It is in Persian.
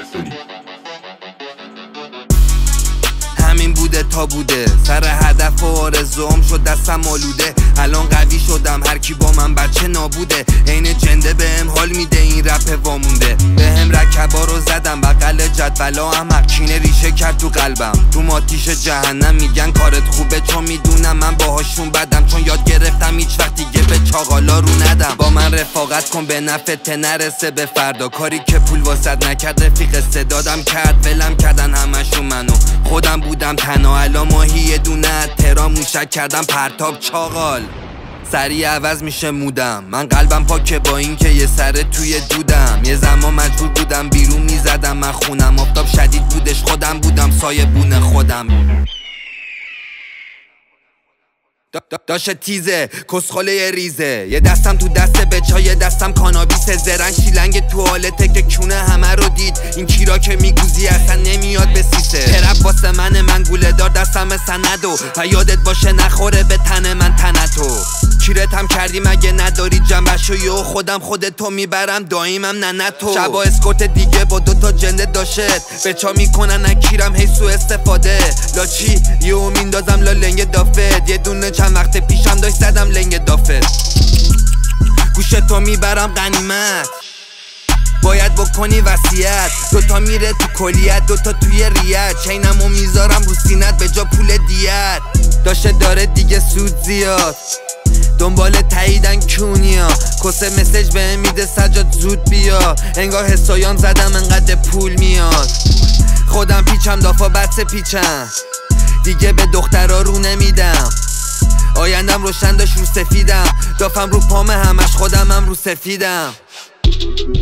داری. همین بوده تا بوده، سر هدف و آرزوام شد دستم آلوده. الان قوی شدم، هر کی با من بچه نابوده. عین جنده بهم حال میده این رپ وامونده. بهم رکبا رو زدم بغل جدولا، احمق کینه ریشه کرد تو قلبم. تو آتیش جهنم میگن کارت خوبه، چون میدونم من باهاشون بدم. چون یاد گرفتم هیچ وقت دیگه به چاقالا رو ندم. با من رفاقت کن به نفعت نرسه به فردا. کاری که پول واسط نکرد رفیق صدادم کرد. ولم کردن همشون منو، خودم بودم تنها. الان ماهی یه دونه تهران موشک کردم پرتاب چاقال. سریع عوض میشه مودم، من قلبم پاکه با این که یه سره توی دودم. یه زمان مجبور بودم بیرون میزدم من خونم. آفتاب شدید بودش خودم بودم سایه بونه خودم. داشه تیزه کسخاله ریزه، یه دستم تو دست بچا یه دستم کانابیسه. زرنگ شیلنگ توالته که کونه همه رو دید. این کیرا که میگوزی اصلا نمیاد به سیسه. ترپ واسه من گوله دار دستم سندو. و یادت باشه نخوره به تن من تنتو. کیرتم کردی مگه نداری جنبشو؟ یو خودم خودتو میبرم داییمم ننتو. شبا اسکورت دیگه با دوتا جنده داشت. بچا میکنن نکیرم هی سو استفاده. لاچی یهو میندازم لا لنگ دافت. یه دونه چند وقت پیشم داشت زدم لنگ دافت. گوشتو میبرم غنیمت، باید بکنی وصیت. دوتا میره تو کلیت دوتا توی ریت. چینمو میذارم رو سینت به جا پول دیت. داشه داره دیگه سود زیاد، دنبال تاییدن کونیا. کسه مسیج بهم میده سجاد زود بیا. انگار حسایان زدم انقدر پول میاد. خودم پیچم دافا بس پیچم، دیگه به دخترا رو نمیدم. آیندم روشن داشت رو سفیدم. دافم رو پامه همش خودمم رو سفیدم.